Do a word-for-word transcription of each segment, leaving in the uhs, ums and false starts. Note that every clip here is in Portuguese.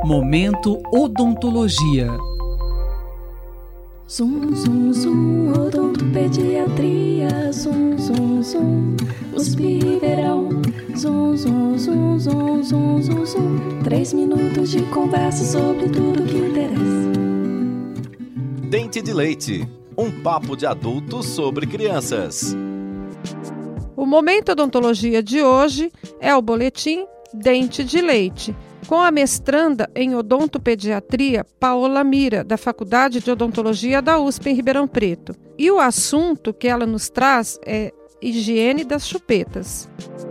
Momento Odontologia. Zum, zum, zum, odontopediatria. Zum, zum, zum, U S P Ribeirão. Zum, zum, zum, zum, zum, zum, zum. Três minutos de conversa sobre tudo que interessa. Dente de Leite, um papo de adulto sobre crianças. O Momento Odontologia de hoje é o boletim Dente de Leite, com a mestranda em odontopediatria Paola Mira, da Faculdade de Odontologia da U S P em Ribeirão Preto. E o assunto que ela nos traz é higiene das chupetas.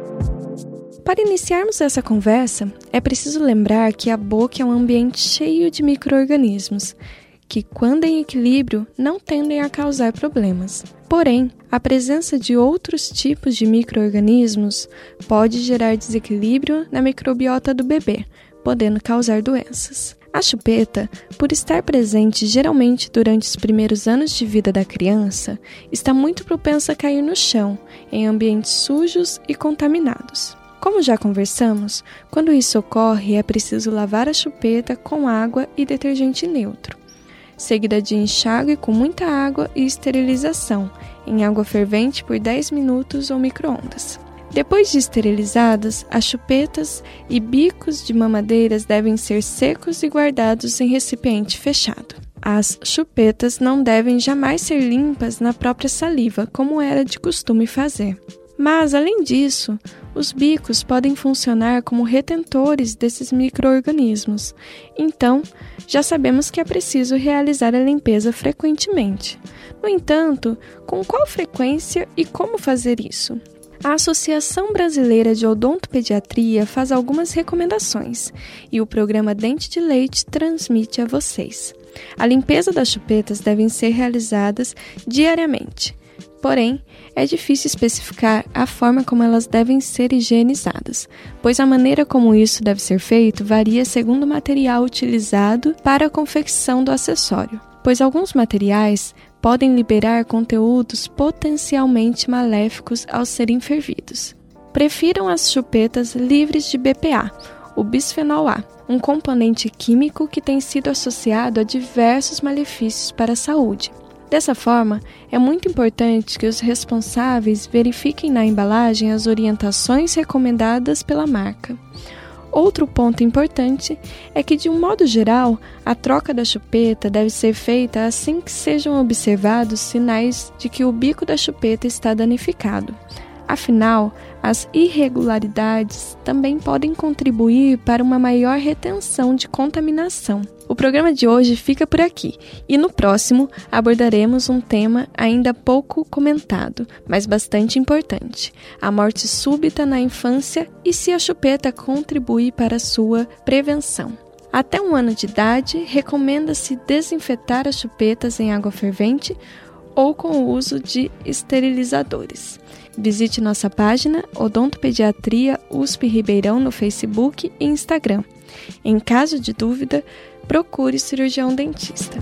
Para iniciarmos essa conversa, é preciso lembrar que a boca é um ambiente cheio de micro-organismos, que, quando em equilíbrio, não tendem a causar problemas. Porém, a presença de outros tipos de micro-organismos pode gerar desequilíbrio na microbiota do bebê, podendo causar doenças. A chupeta, por estar presente geralmente durante os primeiros anos de vida da criança, está muito propensa a cair no chão, em ambientes sujos e contaminados. Como já conversamos, quando isso ocorre é preciso lavar a chupeta com água e detergente neutro, seguida de enxágue com muita água e esterilização, em água fervente por dez minutos ou micro-ondas. Depois de esterilizadas, as chupetas e bicos de mamadeiras devem ser secos e guardados em recipiente fechado. As chupetas não devem jamais ser limpas na própria saliva, como era de costume fazer. Mas, além disso, os bicos podem funcionar como retentores desses micro-organismos. Então, já sabemos que é preciso realizar a limpeza frequentemente. No entanto, com qual frequência e como fazer isso? A Associação Brasileira de Odontopediatria faz algumas recomendações e o programa Dente de Leite transmite a vocês. A limpeza das chupetas deve ser realizada diariamente. Porém, é difícil especificar a forma como elas devem ser higienizadas, pois a maneira como isso deve ser feito varia segundo o material utilizado para a confecção do acessório, pois alguns materiais podem liberar conteúdos potencialmente maléficos ao serem fervidos. Prefiram as chupetas livres de B P A, o bisfenol A, um componente químico que tem sido associado a diversos malefícios para a saúde. Dessa forma, é muito importante que os responsáveis verifiquem na embalagem as orientações recomendadas pela marca. Outro ponto importante é que, de um modo geral, a troca da chupeta deve ser feita assim que sejam observados sinais de que o bico da chupeta está danificado. Afinal, as irregularidades também podem contribuir para uma maior retenção de contaminação. O programa de hoje fica por aqui e no próximo abordaremos um tema ainda pouco comentado, mas bastante importante: a morte súbita na infância e se a chupeta contribui para sua prevenção. Até um ano de idade, recomenda-se desinfetar as chupetas em água fervente ou com o uso de esterilizadores. Visite nossa página Odontopediatria U S P Ribeirão no Facebook e Instagram. Em caso de dúvida, procure cirurgião dentista.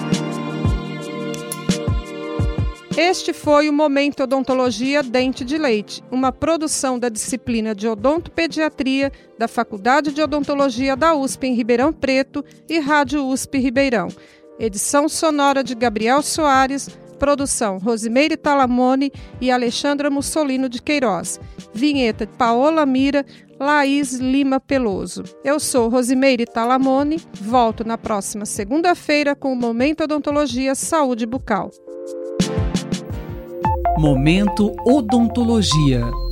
Este foi o Momento Odontologia Dente de Leite, uma produção da disciplina de Odontopediatria da Faculdade de Odontologia da U S P em Ribeirão Preto e Rádio U S P Ribeirão. Edição sonora de Gabriel Soares. Produção Rosimeire Talamone e Alexandra Mussolino de Queiroz. Vinheta de Paola Mira, Laís Lima Peloso. Eu sou Rosimeire Talamone, volto na próxima segunda-feira com o Momento Odontologia Saúde Bucal. Momento Odontologia.